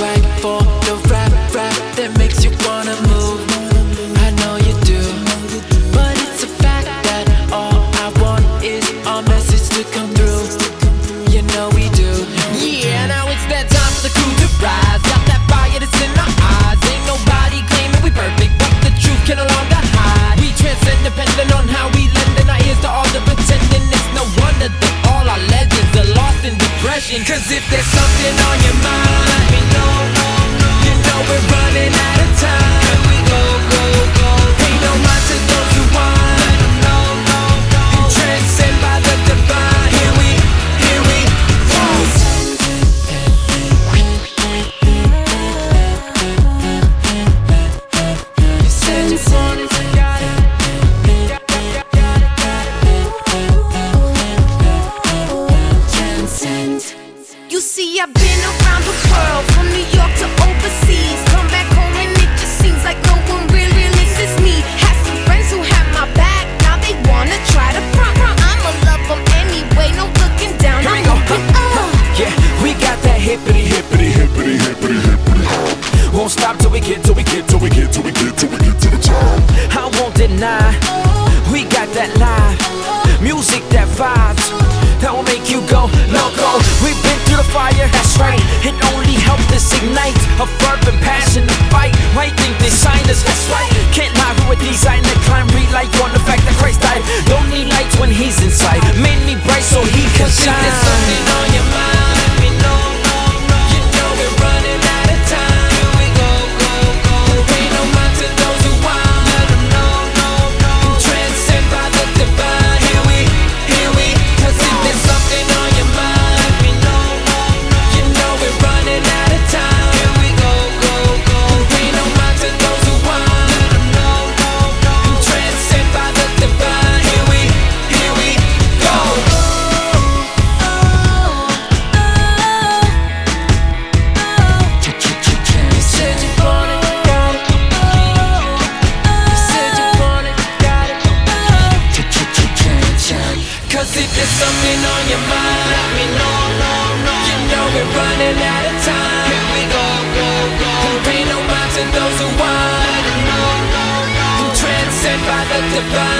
right for the rap that makes you wanna move. I know you do, but it's a fact that all I want is our message to come through. You know we do. Yeah, now it's that time for the crew to rise. Got that fire that's in our eyes. Ain't nobody claiming we perfect, but the truth can no longer hide. We transcend depending on how we lend our ears to all the pretending. It's no wonder that all our legends are lost in depression. Cause if there's something on your mind, let me know. You know we're running out of time. Here we go, go, go. Ain't no mind to those who want. Let them know, and transcend by the divine. Here we go. You said you wanted to got it. You see, I've been around the world, from New York to overseas. Come back home and it just seems like no one really misses me. Had some friends who had my back, now they wanna try to front. I'ma love them anyway, no looking down. Here we go. Yeah, we got that hippity. Won't stop till we get to the top. I won't deny, we got that live music, that vibes that will make you go loco. We've been through the fire, that's right. It only helped us ignite a fervent passion to fight. Might think they signed us, that's right. Can't lie, we were designed to climb, relight on the fact that Christ died. Don't need lights when he's inside. Made me bright so he can shine. There's something on your mind, let me know. You know we're running out of time. Here we go, go, go. Ain't no mind to those who want. Let them know. And transcend by the divine. Here we. Cause if there's something on your mind, let me know. You know we're running out of time. Here we go, go, go. Ain't no mind to those who want. Let them know. And transcend by the divine. Here we go. You said you want it, got it. You said you want it, got it. Cause if there's something on your mind, let me know. You know we're running out of time. Here we go, go, go. Ain't no mind to those who want. Let them know. And transcend by the divine.